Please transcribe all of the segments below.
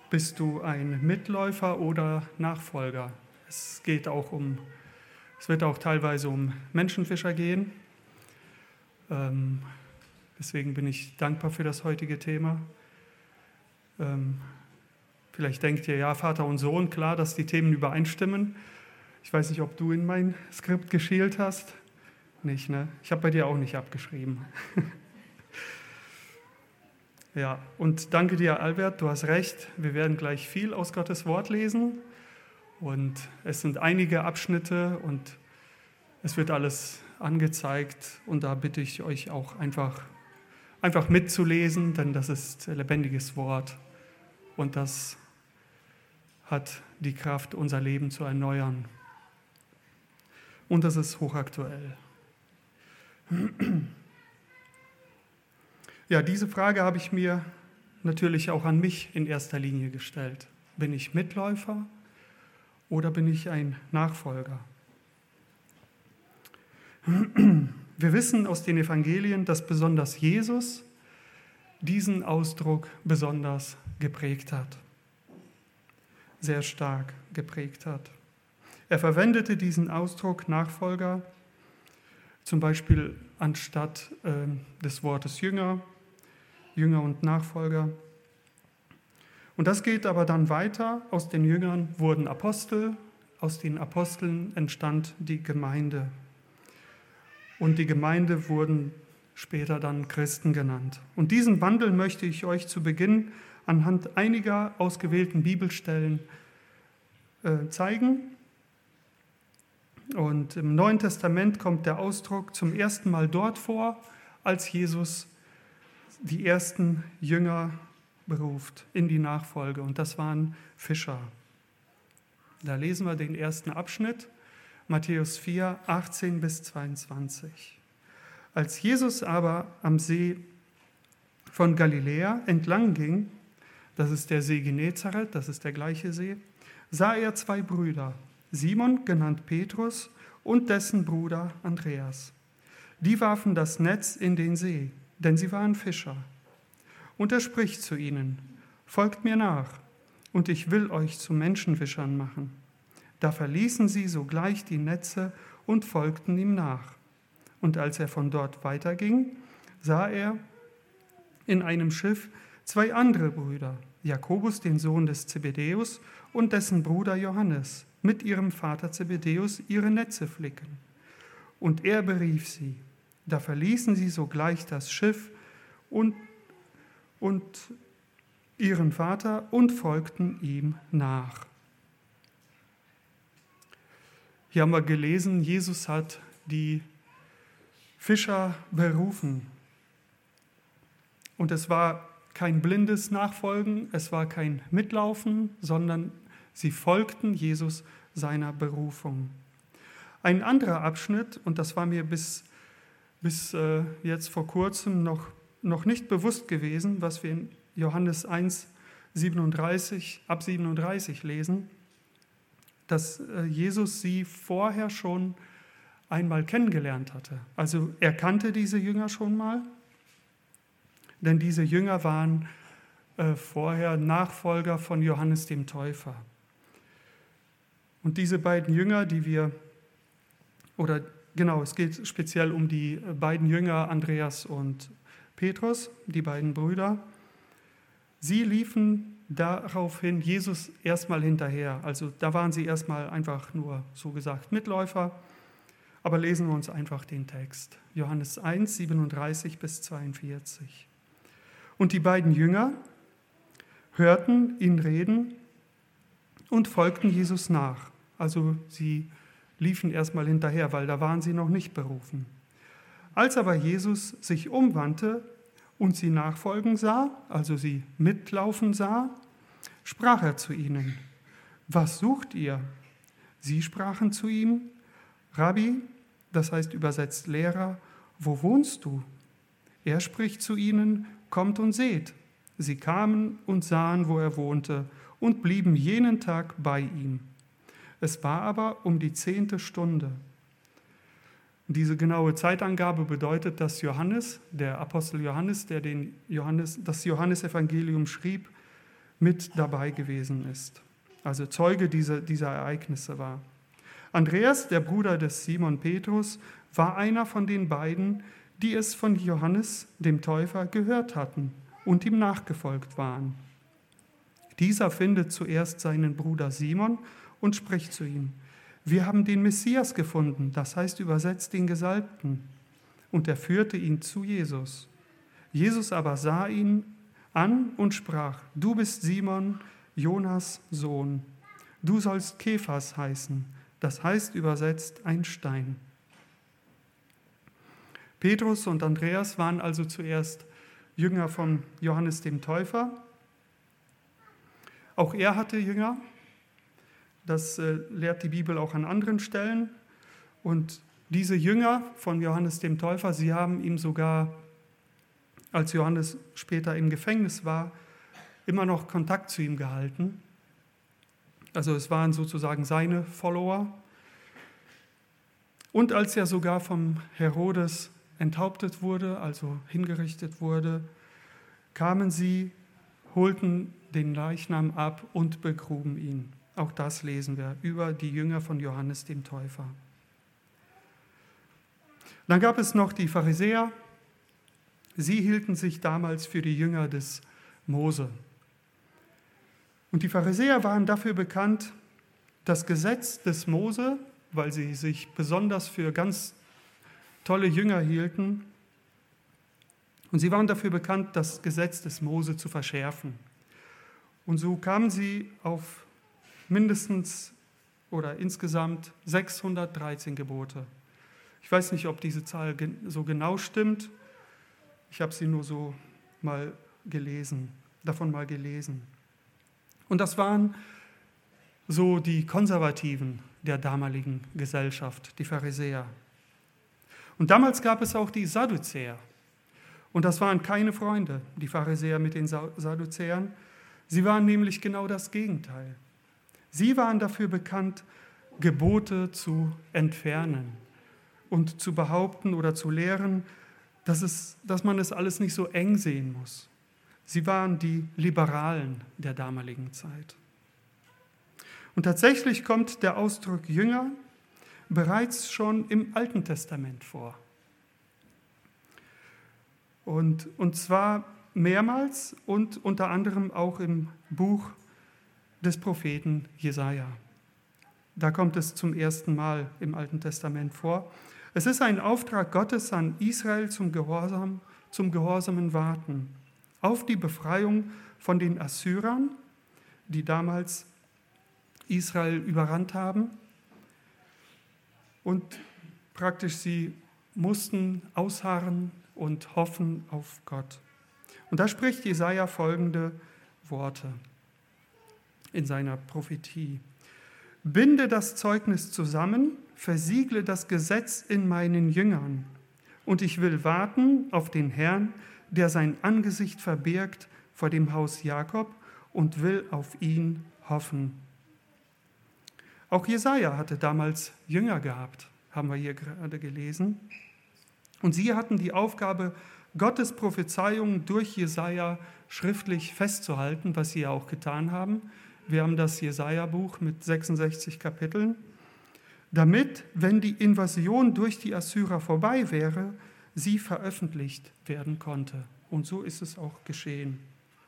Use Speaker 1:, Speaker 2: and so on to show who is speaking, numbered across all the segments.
Speaker 1: Bist du ein Mitläufer oder Nachfolger? Es wird auch teilweise um Menschenfischer gehen. Deswegen bin ich dankbar für das heutige Thema. Vielleicht denkt ihr, ja, Vater und Sohn, klar, dass die Themen übereinstimmen. Ich weiß nicht, ob du in mein Skript geschielt hast. Nicht, ne? Ich habe bei dir auch nicht abgeschrieben. Ja, und danke dir, Albert, du hast recht. Wir werden gleich viel aus Gottes Wort lesen. Und es sind einige Abschnitte und es wird alles angezeigt. Und da bitte ich euch auch einfach mitzulesen, denn das ist lebendiges Wort. Und das hat die Kraft, unser Leben zu erneuern. Und das ist hochaktuell. Ja, diese Frage habe ich mir natürlich auch an mich in erster Linie gestellt. Bin ich Mitläufer oder bin ich ein Nachfolger? Wir wissen aus den Evangelien, dass besonders Jesus diesen Ausdruck besonders geprägt hat, sehr stark geprägt hat. Er verwendete diesen Ausdruck Nachfolger zum Beispiel anstatt des Wortes Jünger und Nachfolger. Und das geht aber dann weiter. Aus den Jüngern wurden Apostel, aus den Aposteln entstand die Gemeinde. Und die Gemeinde wurden später dann Christen genannt. Und diesen Wandel möchte ich euch zu Beginn anhand einiger ausgewählten Bibelstellen zeigen. Und im Neuen Testament kommt der Ausdruck zum ersten Mal dort vor, als Jesus die ersten Jünger beruft in die Nachfolge. Und das waren Fischer. Da lesen wir den ersten Abschnitt, Matthäus 4, 18 bis 22. Als Jesus aber am See von Galiläa entlang ging, das ist der See Genezareth, das ist der gleiche See, sah er zwei Brüder, Simon, genannt Petrus, und dessen Bruder Andreas. Die warfen das Netz in den See, denn sie waren Fischer. Und er spricht zu ihnen: Folgt mir nach, und ich will euch zu Menschenfischern machen. Da verließen sie sogleich die Netze und folgten ihm nach. Und als er von dort weiterging, sah er in einem Schiff zwei andere Brüder, Jakobus, den Sohn des Zebedäus, und dessen Bruder Johannes, mit ihrem Vater Zebedäus ihre Netze flicken. Und er berief sie. Da verließen sie sogleich das Schiff und ihren Vater und folgten ihm nach. Hier haben wir gelesen, Jesus hat die Fischer berufen. Und es war kein blindes Nachfolgen, es war kein Mitlaufen, sondern sie folgten Jesus seiner Berufung. Ein anderer Abschnitt, und das war mir bis jetzt vor kurzem noch nicht bewusst gewesen, was wir in Johannes 1, 37, ab 37 lesen, dass Jesus sie vorher schon einmal kennengelernt hatte. Also er kannte diese Jünger schon mal, denn diese Jünger waren vorher Nachfolger von Johannes dem Täufer. Und diese beiden Jünger, es geht speziell um die beiden Jünger, Andreas und Petrus, die beiden Brüder. Sie liefen daraufhin Jesus erstmal hinterher. Also da waren sie erstmal einfach nur, so gesagt, Mitläufer. Aber lesen wir uns einfach den Text. Johannes 1, 37 bis 42. Und die beiden Jünger hörten ihn reden und folgten Jesus nach. Also sie liefen erstmal hinterher, weil da waren sie noch nicht berufen. Als aber Jesus sich umwandte und sie nachfolgen sah, also sie mitlaufen sah, sprach er zu ihnen: Was sucht ihr? Sie sprachen zu ihm: Rabbi, das heißt übersetzt Lehrer, wo wohnst du? Er spricht zu ihnen: Kommt und seht. Sie kamen und sahen, wo er wohnte, und blieben jenen Tag bei ihm. Es war aber um die 10. Stunde. Diese genaue Zeitangabe bedeutet, dass Johannes, der Apostel Johannes, das Johannesevangelium schrieb, mit dabei gewesen ist, also Zeuge dieser Ereignisse war. Andreas, der Bruder des Simon Petrus, war einer von den beiden, die es von Johannes dem Täufer gehört hatten und ihm nachgefolgt waren. Dieser findet zuerst seinen Bruder Simon und spricht zu ihm: Wir haben den Messias gefunden, das heißt übersetzt den Gesalbten. Und er führte ihn zu Jesus. Jesus aber sah ihn an und sprach: Du bist Simon, Jonas Sohn. Du sollst Kephas heißen, das heißt übersetzt ein Stein. Petrus und Andreas waren also zuerst Jünger von Johannes dem Täufer. Auch er hatte Jünger. Das lehrt die Bibel auch an anderen Stellen. Und diese Jünger von Johannes dem Täufer, sie haben ihm sogar, als Johannes später im Gefängnis war, immer noch Kontakt zu ihm gehalten. Also es waren sozusagen seine Follower. Und als er sogar vom Herodes enthauptet wurde, also hingerichtet wurde, kamen sie, holten den Leichnam ab und begruben ihn. Auch das lesen wir über die Jünger von Johannes dem Täufer. Dann gab es noch die Pharisäer. Sie hielten sich damals für die Jünger des Mose. Und die Pharisäer waren dafür bekannt, das Gesetz des Mose, weil sie sich besonders für ganz tolle Jünger hielten, und sie waren dafür bekannt, das Gesetz des Mose zu verschärfen. Und so kamen sie auf mindestens oder insgesamt 613 Gebote. Ich weiß nicht, ob diese Zahl so genau stimmt. Ich habe sie nur so mal gelesen, davon mal gelesen. Und das waren so die Konservativen der damaligen Gesellschaft, die Pharisäer. Und damals gab es auch die Sadduzäer. Und das waren keine Freunde, die Pharisäer mit den Sadduzäern. Sie waren nämlich genau das Gegenteil. Sie waren dafür bekannt, Gebote zu entfernen und zu behaupten oder zu lehren, dass man es alles nicht so eng sehen muss. Sie waren die Liberalen der damaligen Zeit. Und tatsächlich kommt der Ausdruck Jünger bereits schon im Alten Testament vor. Und zwar mehrmals und unter anderem auch im Buch des Propheten Jesaja. Da kommt es zum ersten Mal im Alten Testament vor. Es ist ein Auftrag Gottes an Israel zum gehorsamen Warten auf die Befreiung von den Assyrern, die damals Israel überrannt haben. Und praktisch sie mussten ausharren und hoffen auf Gott. Und da spricht Jesaja folgende Worte in seiner Prophetie: Binde das Zeugnis zusammen, versiegle das Gesetz in meinen Jüngern, und ich will warten auf den Herrn, der sein Angesicht verbirgt vor dem Haus Jakob, und will auf ihn hoffen. Auch Jesaja hatte damals Jünger gehabt, haben wir hier gerade gelesen. Und sie hatten die Aufgabe, Gottes Prophezeiungen durch Jesaja schriftlich festzuhalten, was sie ja auch getan haben. Wir haben das Jesaja-Buch mit 66 Kapiteln, damit, wenn die Invasion durch die Assyrer vorbei wäre, sie veröffentlicht werden konnte. Und so ist es auch geschehen.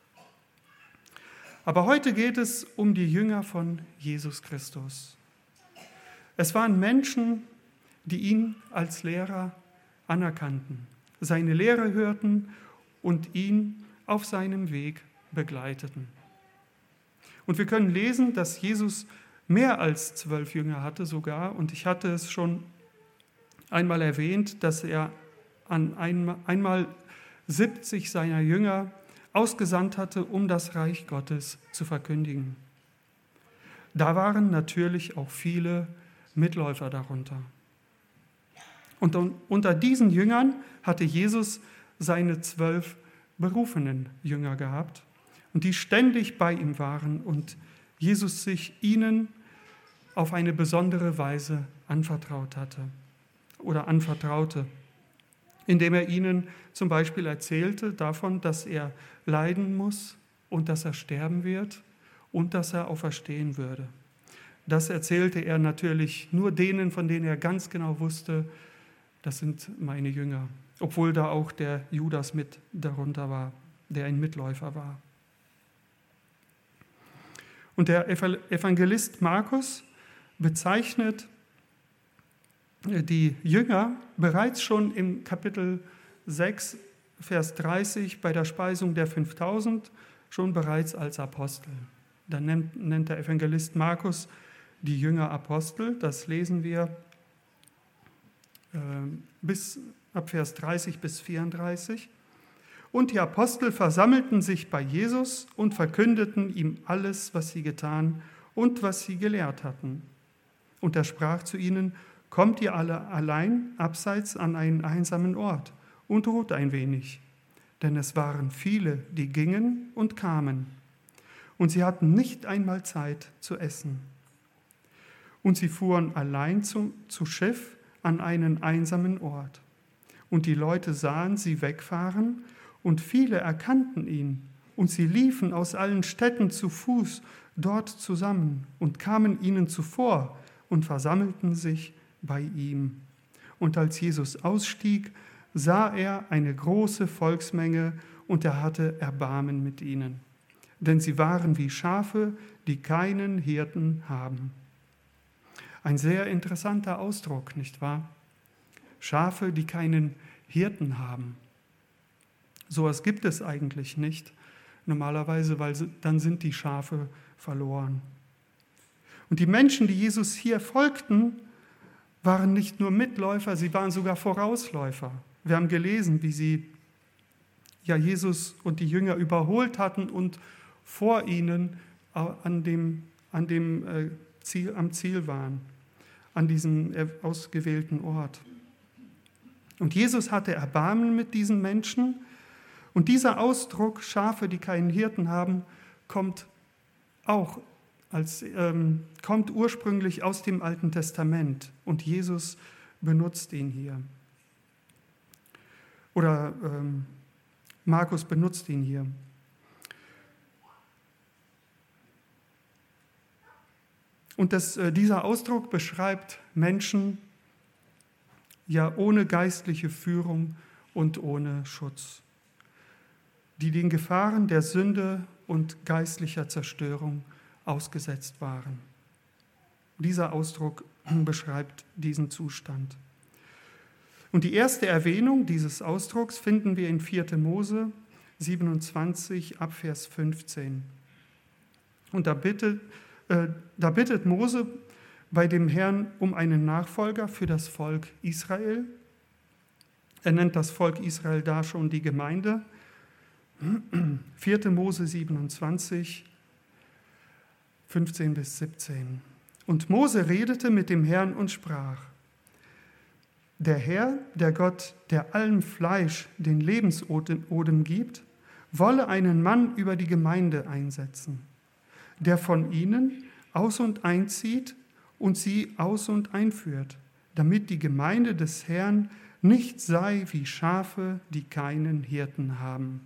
Speaker 1: Aber heute geht es um die Jünger von Jesus Christus. Es waren Menschen, die ihn als Lehrer anerkannten, seine Lehre hörten und ihn auf seinem Weg begleiteten. Und wir können lesen, dass Jesus mehr als 12 Jünger hatte sogar. Und ich hatte es schon einmal erwähnt, dass er einmal 70 seiner Jünger ausgesandt hatte, um das Reich Gottes zu verkündigen. Da waren natürlich auch viele Mitläufer darunter. Und unter diesen Jüngern hatte Jesus seine 12 berufenen Jünger gehabt, und die ständig bei ihm waren und Jesus sich ihnen auf eine besondere Weise anvertraute, indem er ihnen zum Beispiel erzählte davon, dass er leiden muss, und dass er sterben wird und dass er auferstehen würde. Das erzählte er natürlich nur denen, von denen er ganz genau wusste, das sind meine Jünger, obwohl da auch der Judas mit darunter war, der ein Mitläufer war. Und der Evangelist Markus bezeichnet die Jünger bereits schon im Kapitel 6, Vers 30 bei der Speisung der 5000 schon bereits als Apostel. Dann nennt der Evangelist Markus die Jünger Apostel, das lesen wir bis ab Vers 30 bis 34. Und die Apostel versammelten sich bei Jesus und verkündeten ihm alles, was sie getan und was sie gelehrt hatten. Und er sprach zu ihnen: Kommt ihr alle allein abseits an einen einsamen Ort und ruht ein wenig. Denn es waren viele, die gingen und kamen. Und sie hatten nicht einmal Zeit zu essen. Und sie fuhren allein zu Schiff an einen einsamen Ort. Und die Leute sahen sie wegfahren, und viele erkannten ihn. Und sie liefen aus allen Städten zu Fuß dort zusammen und kamen ihnen zuvor und versammelten sich bei ihm. Und als Jesus ausstieg, sah er eine große Volksmenge, und er hatte Erbarmen mit ihnen. Denn sie waren wie Schafe, die keinen Hirten haben. Ein sehr interessanter Ausdruck, nicht wahr? Schafe, die keinen Hirten haben. Sowas gibt es eigentlich nicht, normalerweise, weil dann sind die Schafe verloren. Und die Menschen, die Jesus hier folgten, waren nicht nur Mitläufer, sie waren sogar Vorausläufer. Wir haben gelesen, wie sie Jesus und die Jünger überholt hatten und vor ihnen am Ziel waren, an diesem ausgewählten Ort. Und Jesus hatte Erbarmen mit diesen Menschen. Und dieser Ausdruck, Schafe, die keinen Hirten haben, kommt ursprünglich aus dem Alten Testament. Und Jesus benutzt ihn hier. Oder Markus benutzt ihn hier. Und dieser Ausdruck beschreibt Menschen ja ohne geistliche Führung und ohne Schutz, die den Gefahren der Sünde und geistlicher Zerstörung ausgesetzt waren. Dieser Ausdruck beschreibt diesen Zustand. Und die erste Erwähnung dieses Ausdrucks finden wir in 4. Mose 27 ab Vers 15. Und da bittet Mose bei dem Herrn um einen Nachfolger für das Volk Israel. Er nennt das Volk Israel da schon die Gemeinde. 4. Mose 27, 15 bis 17. Und Mose redete mit dem Herrn und sprach: Der Herr, der Gott, der allem Fleisch den Lebensodem gibt, wolle einen Mann über die Gemeinde einsetzen, der von ihnen aus und einzieht und sie aus und einführt, damit die Gemeinde des Herrn nicht sei wie Schafe, die keinen Hirten haben.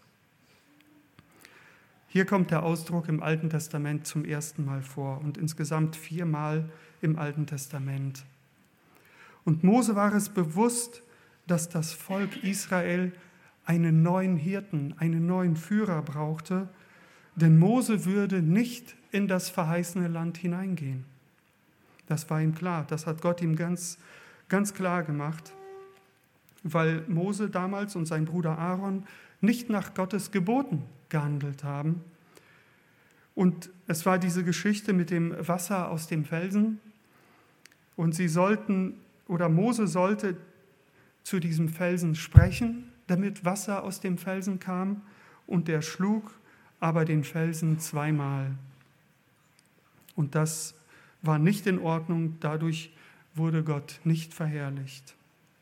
Speaker 1: Hier kommt der Ausdruck im Alten Testament zum ersten Mal vor und insgesamt 4-mal im Alten Testament. Und Mose war es bewusst, dass das Volk Israel einen neuen Hirten, einen neuen Führer brauchte, denn Mose würde nicht in das verheißene Land hineingehen. Das war ihm klar, das hat Gott ihm ganz, ganz klar gemacht, weil Mose damals und sein Bruder Aaron nicht nach Gottes Geboten gehandelt haben. Und es war diese Geschichte mit dem Wasser aus dem Felsen. Und Mose sollte zu diesem Felsen sprechen, damit Wasser aus dem Felsen kam. Und er schlug aber den Felsen 2-mal. Und das war nicht in Ordnung, dadurch wurde Gott nicht verherrlicht.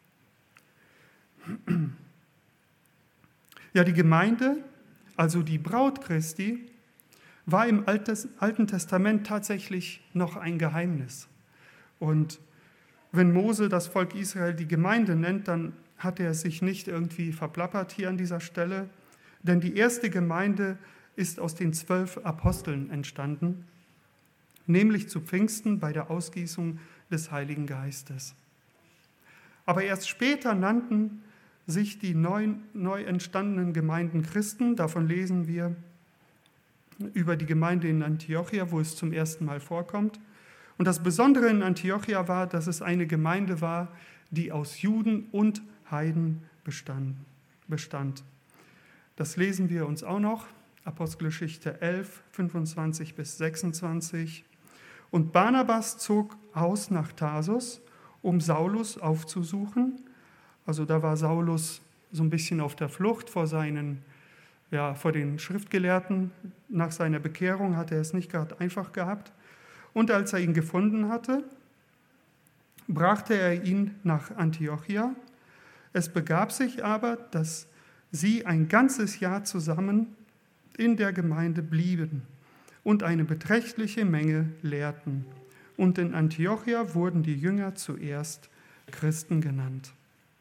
Speaker 1: Ja, die Gemeinde, also die Braut Christi, war im Alten Testament tatsächlich noch ein Geheimnis. Und wenn Mose das Volk Israel die Gemeinde nennt, dann hat er sich nicht irgendwie verplappert hier an dieser Stelle, denn die erste Gemeinde ist aus den 12 Aposteln entstanden, nämlich zu Pfingsten bei der Ausgießung des Heiligen Geistes. Aber erst später nannten sich die neu entstandenen Gemeinden Christen. Davon lesen wir über die Gemeinde in Antiochia, wo es zum ersten Mal vorkommt. Und das Besondere in Antiochia war, dass es eine Gemeinde war, die aus Juden und Heiden bestand. Das lesen wir uns auch noch, Apostelgeschichte 11, 25 bis 26. Und Barnabas zog aus nach Tarsus, um Saulus aufzusuchen. Also da war Saulus so ein bisschen auf der Flucht vor den Schriftgelehrten. Nach seiner Bekehrung hatte er es nicht gerade einfach gehabt. Und als er ihn gefunden hatte, brachte er ihn nach Antiochia. Es begab sich aber, dass sie ein ganzes Jahr zusammen in der Gemeinde blieben und eine beträchtliche Menge lehrten. Und in Antiochia wurden die Jünger zuerst Christen genannt.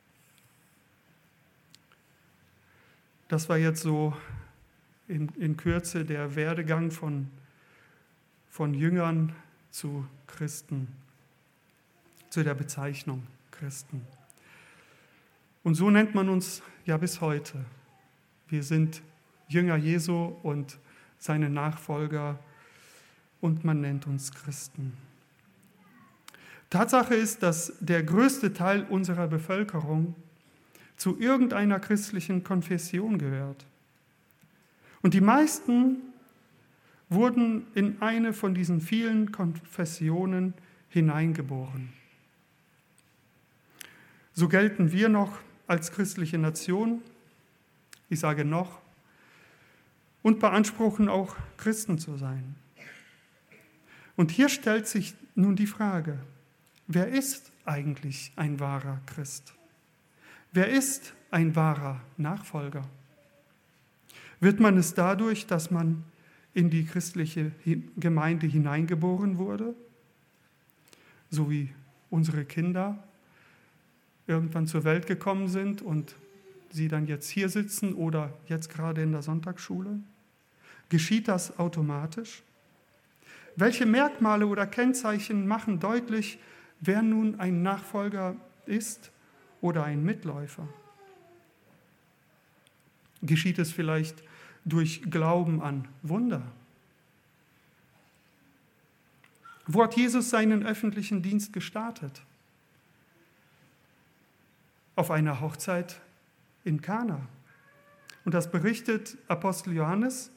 Speaker 1: Das war jetzt so in Kürze der Werdegang von Jüngern zu Christen, zu der Bezeichnung Christen. Und so nennt man uns ja bis heute. Wir sind Jünger Jesu und seine Nachfolger und man nennt uns Christen. Tatsache ist, dass der größte Teil unserer Bevölkerung zu irgendeiner christlichen Konfession gehört. Und die meisten wurden in eine von diesen vielen Konfessionen hineingeboren. So gelten wir noch als christliche Nation, ich sage noch, und beanspruchen auch Christen zu sein. Und hier stellt sich nun die Frage, wer ist eigentlich ein wahrer Christ? Wer ist ein wahrer Nachfolger? Wird man es dadurch, dass man in die christliche Gemeinde hineingeboren wurde, so wie unsere Kinder irgendwann zur Welt gekommen sind und sie dann jetzt hier sitzen oder jetzt gerade in der Sonntagsschule? Geschieht das automatisch? Welche Merkmale oder Kennzeichen machen deutlich, wer nun ein Nachfolger ist oder ein Mitläufer? Geschieht es vielleicht durch Glauben an Wunder? Wo hat Jesus seinen öffentlichen Dienst gestartet? Auf einer Hochzeit in Kana. Und das berichtet Apostel Johannes,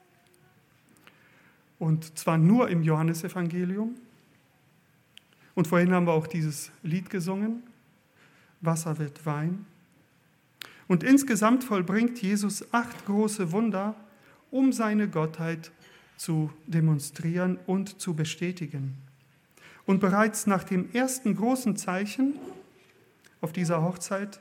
Speaker 1: und zwar nur im Johannesevangelium. Und vorhin haben wir auch dieses Lied gesungen, Wasser wird Wein. Und insgesamt vollbringt Jesus 8 große Wunder, um seine Gottheit zu demonstrieren und zu bestätigen. Und bereits nach dem ersten großen Zeichen auf dieser Hochzeit,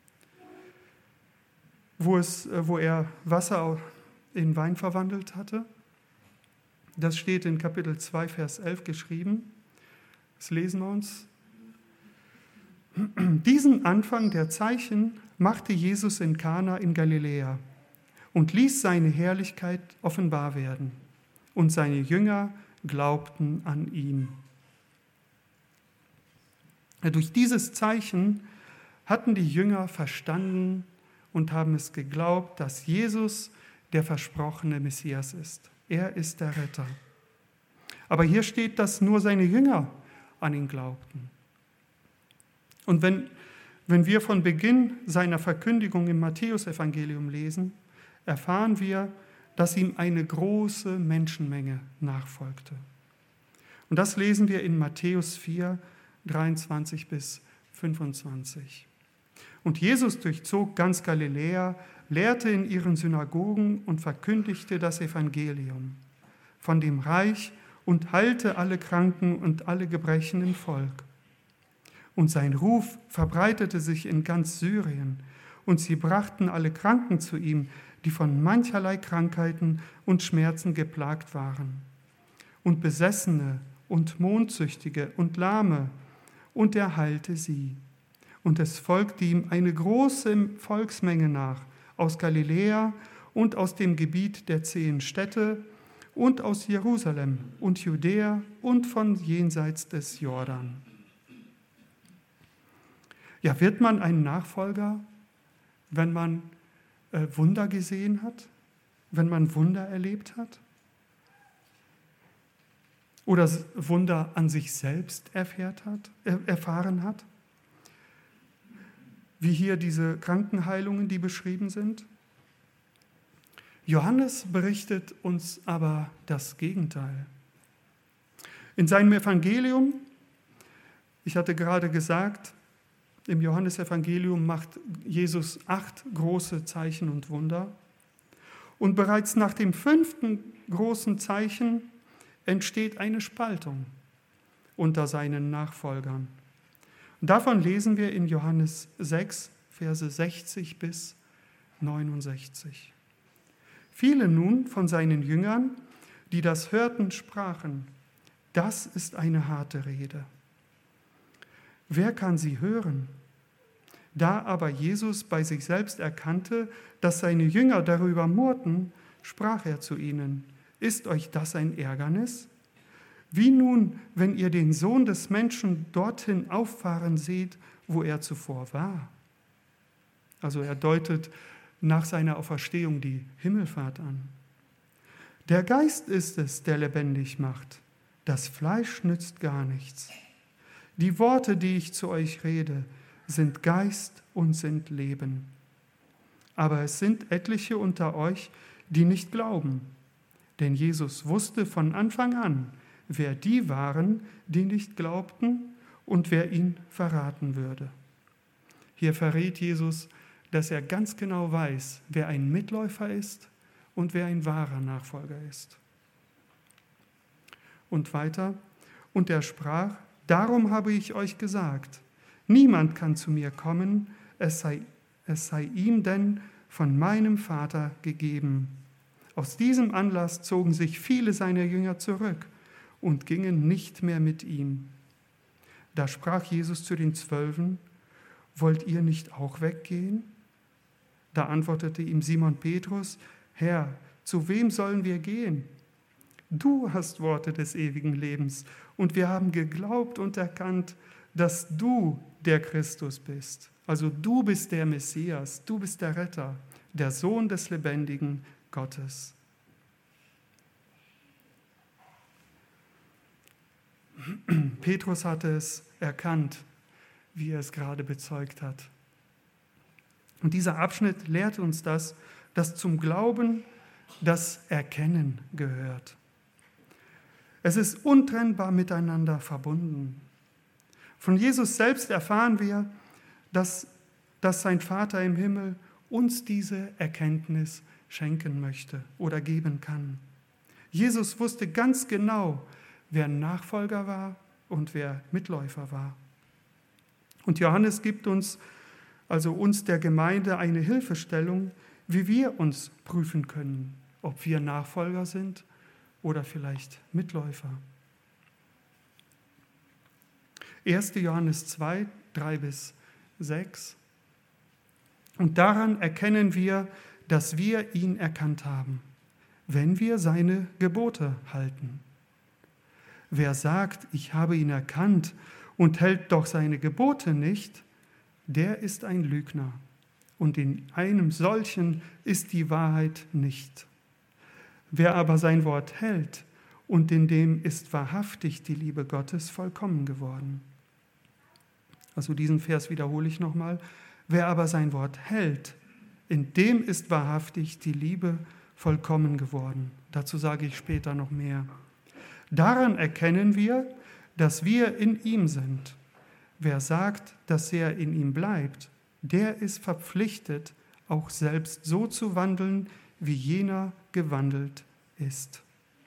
Speaker 1: wo er Wasser in Wein verwandelt hatte, das steht in Kapitel 2, Vers 11 geschrieben, das lesen wir uns. Diesen Anfang der Zeichen machte Jesus in Kana in Galiläa und ließ seine Herrlichkeit offenbar werden. Und seine Jünger glaubten an ihn. Durch dieses Zeichen hatten die Jünger verstanden und haben es geglaubt, dass Jesus der versprochene Messias ist. Er ist der Retter. Aber hier steht, dass nur seine Jünger an ihn glaubten. Und wenn wir von Beginn seiner Verkündigung im Matthäusevangelium lesen, erfahren wir, dass ihm eine große Menschenmenge nachfolgte. Und das lesen wir in Matthäus 4, 23 bis 25. Und Jesus durchzog ganz Galiläa, lehrte in ihren Synagogen und verkündigte das Evangelium von dem Reich und heilte alle Kranken und alle Gebrechen im Volk. Und sein Ruf verbreitete sich in ganz Syrien, und sie brachten alle Kranken zu ihm, die von mancherlei Krankheiten und Schmerzen geplagt waren, und Besessene und Mondsüchtige und Lahme, und er heilte sie. Und es folgte ihm eine große Volksmenge nach, aus Galiläa und aus dem Gebiet der 10 Städte und aus Jerusalem und Judäa und von jenseits des Jordan. Ja, wird man ein Nachfolger, wenn man Wunder gesehen hat, wenn man Wunder erlebt hat? Oder Wunder an sich selbst erfahren hat? Wie hier diese Krankenheilungen, die beschrieben sind? Johannes berichtet uns aber das Gegenteil. In seinem Evangelium, ich hatte gerade gesagt, im Johannesevangelium macht Jesus 8 große Zeichen und Wunder. Und bereits nach dem 5. großen Zeichen entsteht eine Spaltung unter seinen Nachfolgern. Und davon lesen wir in Johannes 6, Verse 60 bis 69. Viele nun von seinen Jüngern, die das hörten, sprachen: Das ist eine harte Rede. Wer kann sie hören? Da aber Jesus bei sich selbst erkannte, dass seine Jünger darüber murrten, sprach er zu ihnen: Ist euch das ein Ärgernis? Wie nun, wenn ihr den Sohn des Menschen dorthin auffahren seht, wo er zuvor war? Also er deutet nach seiner Auferstehung die Himmelfahrt an. Der Geist ist es, der lebendig macht. Das Fleisch nützt gar nichts. Die Worte, die ich zu euch rede, sind Geist und sind Leben. Aber es sind etliche unter euch, die nicht glauben. Denn Jesus wusste von Anfang an, wer die waren, die nicht glaubten und wer ihn verraten würde. Hier verrät Jesus, dass er ganz genau weiß, wer ein Mitläufer ist und wer ein wahrer Nachfolger ist. Und weiter, und er sprach: Darum habe ich euch gesagt, niemand kann zu mir kommen, es sei ihm denn von meinem Vater gegeben. Aus diesem Anlass zogen sich viele seiner Jünger zurück und gingen nicht mehr mit ihm. Da sprach Jesus zu den 12: Wollt ihr nicht auch weggehen? Da antwortete ihm Simon Petrus: Herr, zu wem sollen wir gehen? Du hast Worte des ewigen Lebens, und wir haben geglaubt und erkannt, dass du der Christus bist. Also du bist der Messias, du bist der Retter, der Sohn des lebendigen Gottes. Petrus hatte es erkannt, wie er es gerade bezeugt hat. Und dieser Abschnitt lehrt uns das, dass zum Glauben das Erkennen gehört. Es ist untrennbar miteinander verbunden. Von Jesus selbst erfahren wir, dass sein Vater im Himmel uns diese Erkenntnis schenken möchte oder geben kann. Jesus wusste ganz genau, wer Nachfolger war und wer Mitläufer war. Und Johannes gibt uns, also uns der Gemeinde, eine Hilfestellung, wie wir uns prüfen können, ob wir Nachfolger sind oder vielleicht Mitläufer. 1. Johannes 2, 3 bis 6. Und daran erkennen wir, dass wir ihn erkannt haben, wenn wir seine Gebote halten. Wer sagt, ich habe ihn erkannt und hält doch seine Gebote nicht, der ist ein Lügner. Und in einem solchen ist die Wahrheit nicht. Wer aber sein Wort hält, und in dem ist wahrhaftig die Liebe Gottes vollkommen geworden. Also diesen Vers wiederhole ich nochmal. Wer aber sein Wort hält, in dem ist wahrhaftig die Liebe vollkommen geworden. Dazu sage ich später noch mehr. Daran erkennen wir, dass wir in ihm sind. Wer sagt, dass er in ihm bleibt, der ist verpflichtet, auch selbst so zu wandeln, wie jener gewandelt ist.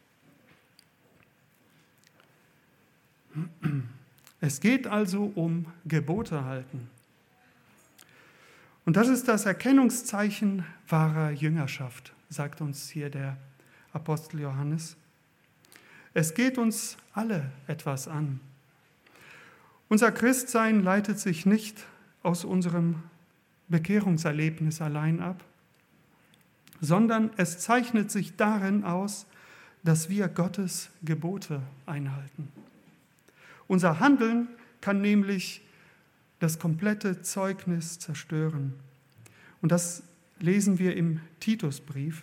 Speaker 1: Es geht also um Gebote halten. Und das ist das Erkennungszeichen wahrer Jüngerschaft, sagt uns hier der Apostel Johannes. Es geht uns alle etwas an. Unser Christsein leitet sich nicht aus unserem Bekehrungserlebnis allein ab, sondern es zeichnet sich darin aus, dass wir Gottes Gebote einhalten. Unser Handeln kann nämlich das komplette Zeugnis zerstören. Und das lesen wir im Titusbrief.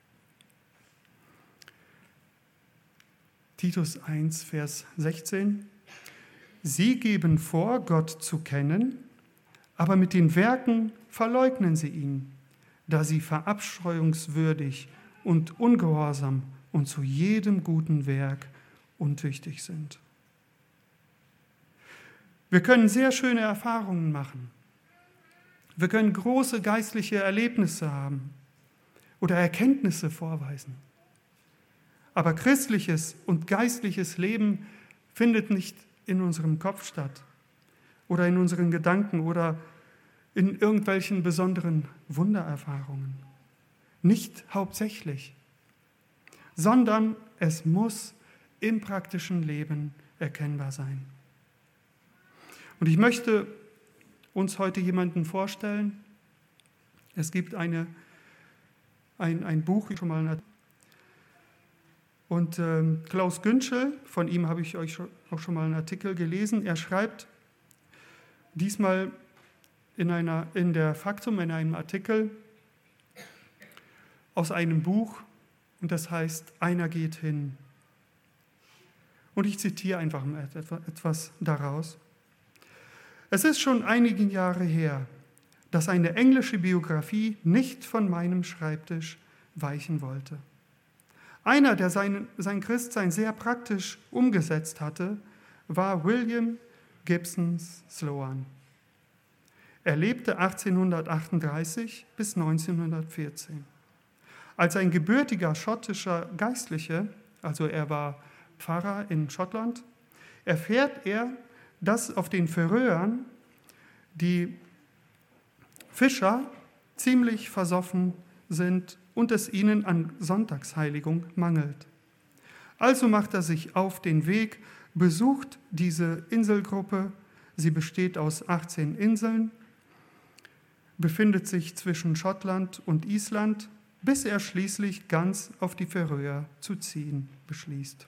Speaker 1: Titus 1, Vers 16. Sie geben vor, Gott zu kennen, aber mit den Werken verleugnen sie ihn, da sie verabscheuungswürdig und ungehorsam und zu jedem guten Werk untüchtig sind. Wir können sehr schöne Erfahrungen machen. Wir können große geistliche Erlebnisse haben oder Erkenntnisse vorweisen. Aber christliches und geistliches Leben findet nicht in unserem Kopf statt oder in unseren Gedanken oder in irgendwelchen besonderen Wundererfahrungen. Nicht hauptsächlich, sondern es muss im praktischen Leben erkennbar sein. Und ich möchte uns heute jemanden vorstellen. Es gibt ein Buch, und Klaus Günschel, von ihm habe ich euch auch schon mal einen Artikel gelesen. Er schreibt diesmal in der Faktum, in einem Artikel aus einem Buch, und das heißt Einer geht hin. Und ich zitiere einfach mal etwas daraus. Es ist schon einige Jahre her, dass eine englische Biografie nicht von meinem Schreibtisch weichen wollte. Einer, der sein Christsein sehr praktisch umgesetzt hatte, war William Gibson Sloan. Er lebte 1838 bis 1914. Als ein gebürtiger schottischer Geistlicher, also er war Pfarrer in Schottland, erfährt er, dass auf den Färöern die Fischer ziemlich versoffen sind und es ihnen an Sonntagsheiligung mangelt. Also macht er sich auf den Weg, besucht diese Inselgruppe, sie besteht aus 18 Inseln, befindet sich zwischen Schottland und Island, bis er schließlich ganz auf die Färöer zu ziehen beschließt.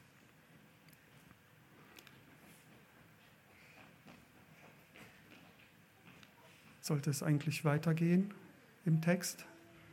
Speaker 1: Sollte es eigentlich weitergehen im Text?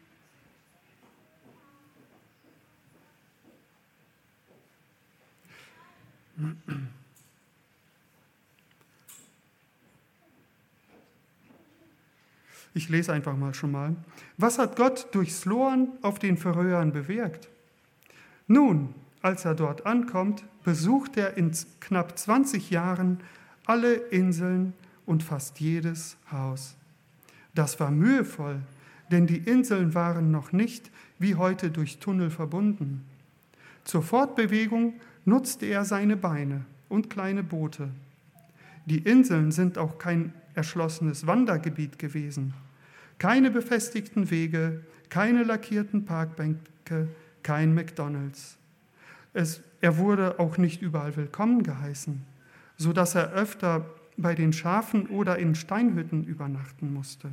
Speaker 1: Ich lese einfach mal schon mal. Was hat Gott durch Sloan auf den Färöern bewirkt? Nun, als er dort ankommt, besucht er in knapp 20 Jahren alle Inseln und fast jedes Haus. Das war mühevoll, denn die Inseln waren noch nicht wie heute durch Tunnel verbunden. Zur Fortbewegung nutzte er seine Beine und kleine Boote. Die Inseln sind auch kein erschlossenes Wandergebiet gewesen. Keine befestigten Wege, keine lackierten Parkbänke, kein McDonald's. Er wurde auch nicht überall willkommen geheißen, sodass er öfter bei den Schafen oder in Steinhütten übernachten musste.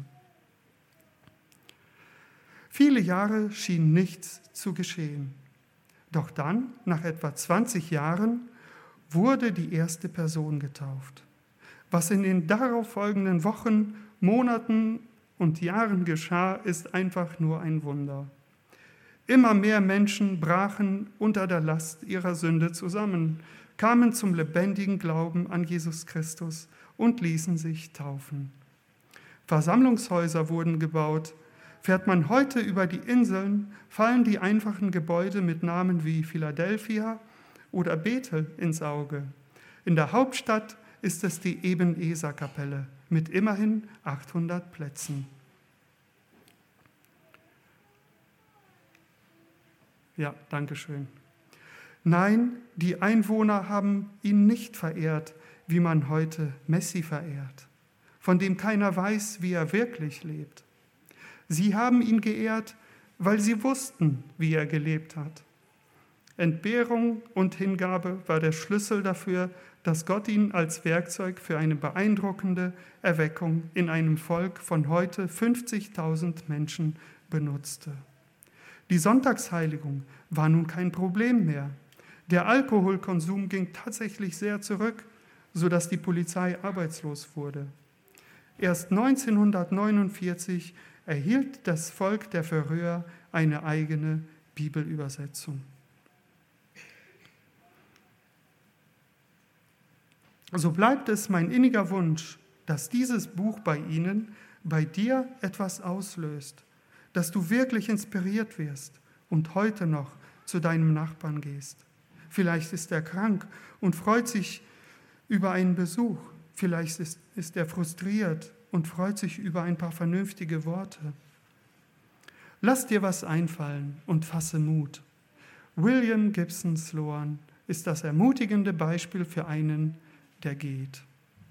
Speaker 1: Viele Jahre schien nichts zu geschehen. Doch dann, nach etwa 20 Jahren, wurde die erste Person getauft. Was in den darauffolgenden Wochen, Monaten und Jahren geschah, ist einfach nur ein Wunder. Immer mehr Menschen brachen unter der Last ihrer Sünde zusammen, kamen zum lebendigen Glauben an Jesus Christus und ließen sich taufen. Versammlungshäuser wurden gebaut. Fährt man heute über die Inseln, fallen die einfachen Gebäude mit Namen wie Philadelphia oder Bethel ins Auge. In der Hauptstadt ist es die Ebenezer-Kapelle mit immerhin 800 Plätzen. Ja, danke schön. Nein, die Einwohner haben ihn nicht verehrt, wie man heute Messi verehrt, von dem keiner weiß, wie er wirklich lebt. Sie haben ihn geehrt, weil sie wussten, wie er gelebt hat. Entbehrung und Hingabe war der Schlüssel dafür, dass Gott ihn als Werkzeug für eine beeindruckende Erweckung in einem Volk von heute 50.000 Menschen benutzte. Die Sonntagsheiligung war nun kein Problem mehr. Der Alkoholkonsum ging tatsächlich sehr zurück, sodass die Polizei arbeitslos wurde. Erst 1949 erhielt das Volk der Färöer eine eigene Bibelübersetzung. So bleibt es mein inniger Wunsch, dass dieses Buch bei Ihnen, bei dir etwas auslöst, dass du wirklich inspiriert wirst und heute noch zu deinem Nachbarn gehst. Vielleicht ist er krank und freut sich über einen Besuch. Vielleicht ist er frustriert und freut sich über ein paar vernünftige Worte. Lass dir was einfallen und fasse Mut. William Gibson Sloan ist das ermutigende Beispiel für einen, der geht.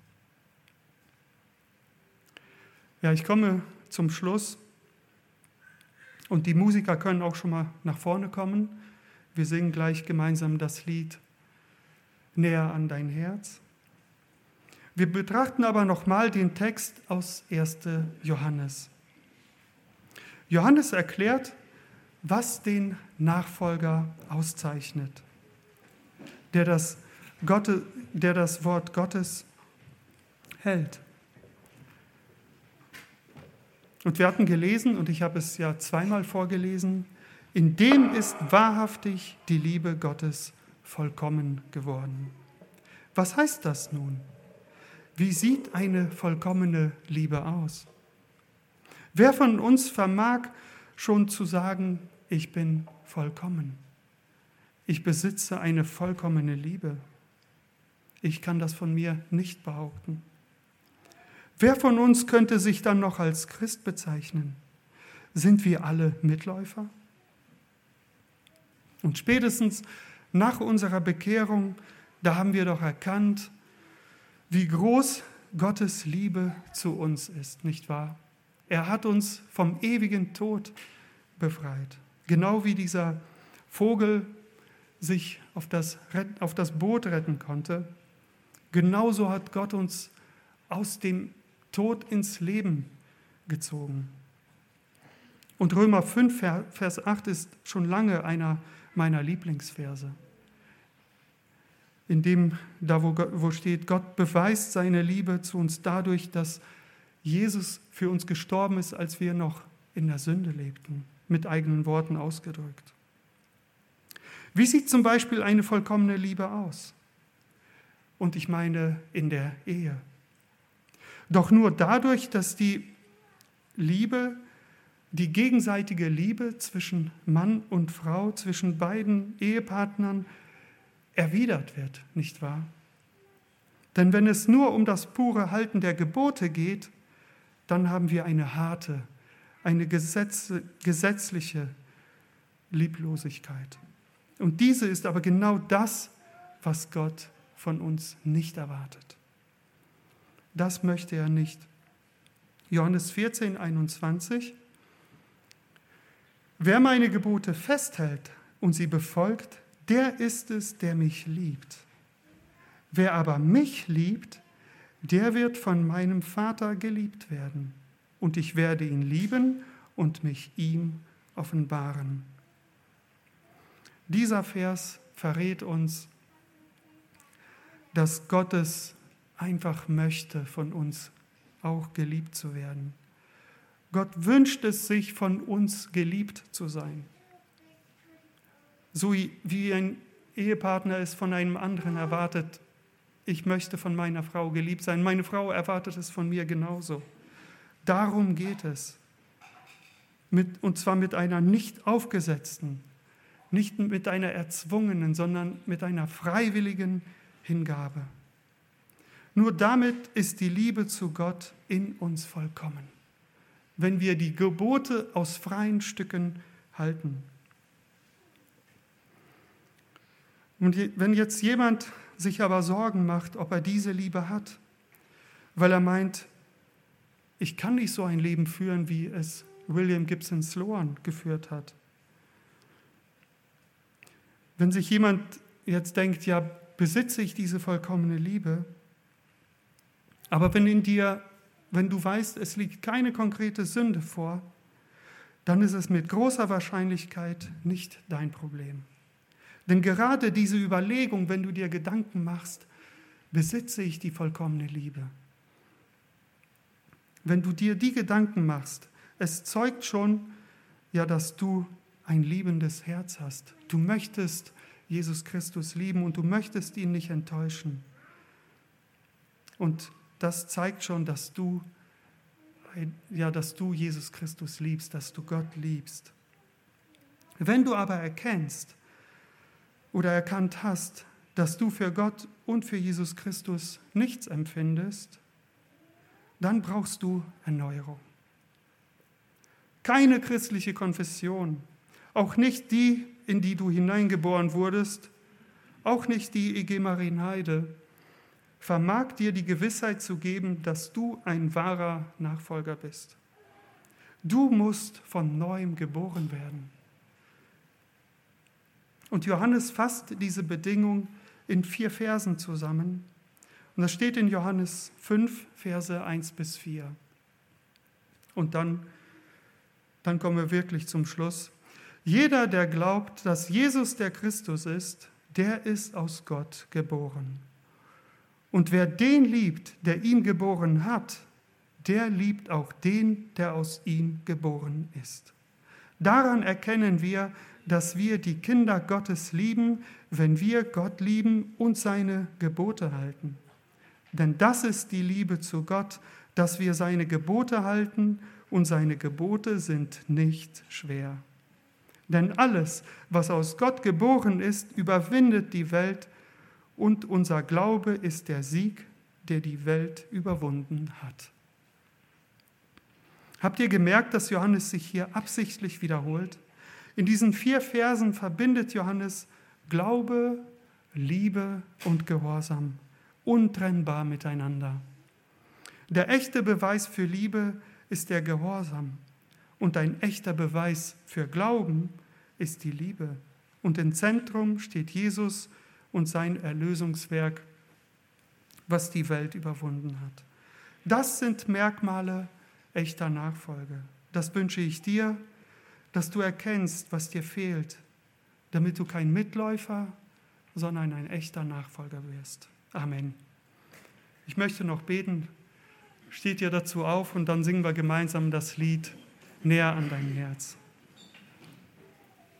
Speaker 1: Ja, ich komme zum Schluss und die Musiker können auch schon mal nach vorne kommen. Wir singen gleich gemeinsam das Lied Näher an dein Herz. Wir betrachten aber nochmal den Text aus 1. Johannes. Johannes erklärt, was den Nachfolger auszeichnet, der das Wort Gottes hält. Und wir hatten gelesen, und ich habe es ja zweimal vorgelesen, in dem ist wahrhaftig die Liebe Gottes vollkommen geworden. Was heißt das nun? Wie sieht eine vollkommene Liebe aus? Wer von uns vermag schon zu sagen, ich bin vollkommen? Ich besitze eine vollkommene Liebe. Ich kann das von mir nicht behaupten. Wer von uns könnte sich dann noch als Christ bezeichnen? Sind wir alle Mitläufer? Und spätestens nach unserer Bekehrung, da haben wir doch erkannt, wie groß Gottes Liebe zu uns ist, nicht wahr? Er hat uns vom ewigen Tod befreit. Genau wie dieser Vogel sich auf das Boot retten konnte, genauso hat Gott uns aus dem Tod ins Leben gezogen. Und Römer 5, Vers 8 ist schon lange einer meiner Lieblingsverse, in dem, wo steht, Gott beweist seine Liebe zu uns dadurch, dass Jesus für uns gestorben ist, als wir noch in der Sünde lebten, mit eigenen Worten ausgedrückt. Wie sieht zum Beispiel eine vollkommene Liebe aus? Und ich meine in der Ehe. Doch nur dadurch, dass die Liebe, die gegenseitige Liebe zwischen Mann und Frau, zwischen beiden Ehepartnern erwidert wird, nicht wahr? Denn wenn es nur um das pure Halten der Gebote geht, dann haben wir eine harte, eine gesetzliche Lieblosigkeit. Und diese ist aber genau das, was Gott von uns nicht erwartet. Das möchte er nicht. Johannes 14, 21. Wer meine Gebote festhält und sie befolgt, der ist es, der mich liebt. Wer aber mich liebt, der wird von meinem Vater geliebt werden. Und ich werde ihn lieben und mich ihm offenbaren. Dieser Vers verrät uns, dass Gott es einfach möchte, von uns auch geliebt zu werden. Gott wünscht es sich, von uns geliebt zu sein. So wie ein Ehepartner es von einem anderen erwartet, ich möchte von meiner Frau geliebt sein. Meine Frau erwartet es von mir genauso. Darum geht es. Und zwar mit einer nicht aufgesetzten, nicht mit einer erzwungenen, sondern mit einer freiwilligen Hingabe. Nur damit ist die Liebe zu Gott in uns vollkommen, wenn wir die Gebote aus freien Stücken halten. Und wenn jetzt jemand sich aber Sorgen macht, ob er diese Liebe hat, weil er meint, ich kann nicht so ein Leben führen, wie es William Gibson Sloan geführt hat. Wenn sich jemand jetzt denkt, ja, besitze ich diese vollkommene Liebe, aber wenn du weißt, es liegt keine konkrete Sünde vor, dann ist es mit großer Wahrscheinlichkeit nicht dein Problem. Denn gerade diese Überlegung, wenn du dir Gedanken machst, besitze ich die vollkommene Liebe? Wenn du dir die Gedanken machst, es zeugt schon, ja, dass du ein liebendes Herz hast. Du möchtest Jesus Christus lieben und du möchtest ihn nicht enttäuschen. Und das zeigt schon, dass du Jesus Christus liebst, dass du Gott liebst. Wenn du aber erkennst oder erkannt hast, dass du für Gott und für Jesus Christus nichts empfindest, dann brauchst du Erneuerung. Keine christliche Konfession, auch nicht die, in die du hineingeboren wurdest, auch nicht die EG Marienheide, vermag dir die Gewissheit zu geben, dass du ein wahrer Nachfolger bist. Du musst von Neuem geboren werden. Und Johannes fasst diese Bedingung in 4 Versen zusammen. Und das steht in Johannes 5, Verse 1 bis 4. Und dann kommen wir wirklich zum Schluss. Jeder, der glaubt, dass Jesus der Christus ist, der ist aus Gott geboren. Und wer den liebt, der ihn geboren hat, der liebt auch den, der aus ihm geboren ist. Daran erkennen wir, dass wir die Kinder Gottes lieben, wenn wir Gott lieben und seine Gebote halten. Denn das ist die Liebe zu Gott, dass wir seine Gebote halten, und seine Gebote sind nicht schwer. Denn alles, was aus Gott geboren ist, überwindet die Welt, und unser Glaube ist der Sieg, der die Welt überwunden hat. Habt ihr gemerkt, dass Johannes sich hier absichtlich wiederholt? In diesen 4 Versen verbindet Johannes Glaube, Liebe und Gehorsam untrennbar miteinander. Der echte Beweis für Liebe ist der Gehorsam und ein echter Beweis für Glauben ist die Liebe. Und im Zentrum steht Jesus und sein Erlösungswerk, was die Welt überwunden hat. Das sind Merkmale echter Nachfolge. Das wünsche ich dir, dass du erkennst, was dir fehlt, damit du kein Mitläufer, sondern ein echter Nachfolger wirst. Amen. Ich möchte noch beten. Steht ihr dazu auf und dann singen wir gemeinsam das Lied Näher an dein Herz.